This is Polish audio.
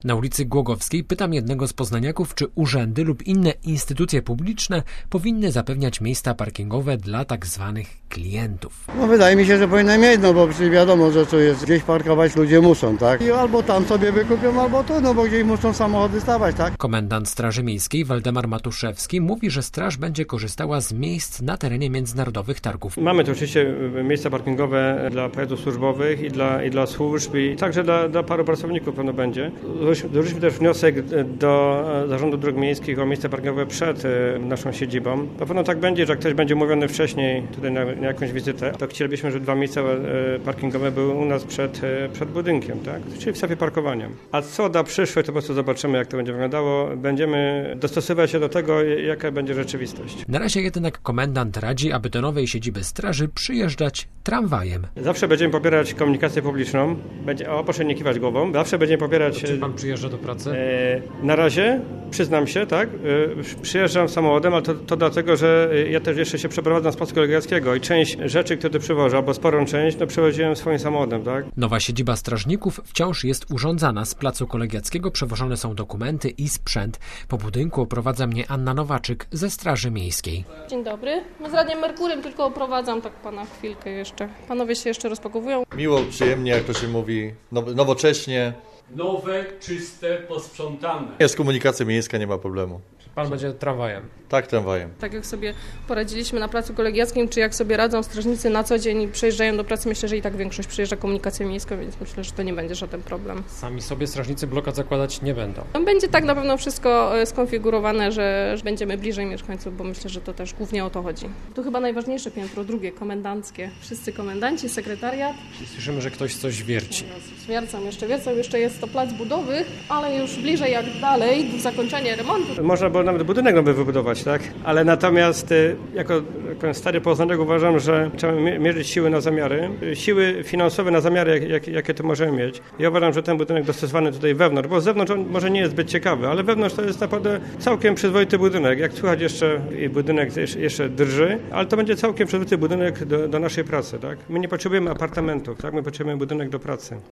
Na ulicy Głogowskiej pytam jednego z poznaniaków, czy urzędy lub inne instytucje publiczne powinny zapewniać miejsca parkingowe dla tak zwanych klientów. Wydaje mi się, że powinny mieć, bo przecież wiadomo, że co jest, gdzieś parkować ludzie muszą, tak? I albo tam sobie wykupią, albo tu, bo gdzieś muszą samochody stawać, tak? Komendant Straży Miejskiej Waldemar Matuszewski mówi, że straż będzie korzystała z miejsc na terenie międzynarodowych targów. Mamy tu oczywiście miejsca parkingowe dla pojazdów służbowych i dla służb, i także dla paru pracowników pewno będzie. Złożyliśmy też wniosek do Zarządu Dróg Miejskich o miejsce parkingowe przed naszą siedzibą. Na pewno tak będzie, że jak ktoś będzie umówiony wcześniej tutaj na jakąś wizytę, to chcielibyśmy, żeby 2 miejsca parkingowe były u nas przed budynkiem, tak? Czyli w strefie parkowania. A co da przyszłość, to po prostu zobaczymy, jak to będzie wyglądało. Będziemy dostosowywać się do tego, jaka będzie rzeczywistość. Na razie jednak komendant radzi, aby do nowej siedziby straży przyjeżdżać tramwajem. Zawsze będziemy popierać komunikację publiczną. Proszę nie kiwać głową. Zawsze będziemy popierać... Czy pan przyjeżdża do pracy? Na razie, przyznam się, tak, przyjeżdżam samochodem, ale to dlatego, że ja też jeszcze się przeprowadzam z Placu Kolegiackiego i część rzeczy, które tu przywożę, albo sporą część, przewoziłem swoim samochodem, tak. Nowa siedziba strażników wciąż jest urządzana. Z Placu Kolegiackiego przewożone są dokumenty i sprzęt. Po budynku oprowadza mnie Anna Nowaczyk ze Straży Miejskiej. Dzień dobry. Z Radiem Merkurem tylko oprowadzam tak pana chwilkę jeszcze. Panowie się jeszcze rozpakowują. Miło, przyjemnie, jak to się mówi, nowocześnie. Nowe, czyste, posprzątane. Jest komunikacja miejska, nie ma problemu. Pan będzie tramwajem? Tak, tramwajem. Tak jak sobie poradziliśmy na Placu Kolegiackim, czy jak sobie radzą strażnicy na co dzień i przyjeżdżają do pracy, myślę, że i tak większość przyjeżdża komunikacją miejską, więc myślę, że to nie będzie żaden problem. Sami sobie strażnicy blokad zakładać nie będą? Będzie tak na pewno wszystko skonfigurowane, że będziemy bliżej mieszkańców, bo myślę, że to też głównie o to chodzi. Tu chyba najważniejsze piętro, drugie, komendanckie. Wszyscy komendanci, sekretariat. Słyszymy, że ktoś coś wierci. Wiercą, jeszcze jest to plac budowy, ale już bliżej jak dalej, zakończenie remontu. Można było nawet budynek nowy wybudować, tak? Ale natomiast jako stary poznanek uważam, że trzeba mierzyć siły na zamiary. Siły finansowe na zamiary, jakie to możemy mieć. Ja uważam, że ten budynek dostosowany tutaj wewnątrz, bo z zewnątrz on może nie jest zbyt ciekawy, ale wewnątrz to jest naprawdę całkiem przyzwoity budynek. Jak słychać jeszcze budynek jeszcze drży, ale to będzie całkiem przyzwoity budynek do naszej pracy, tak? My nie potrzebujemy apartamentów, tak? My potrzebujemy budynek do pracy.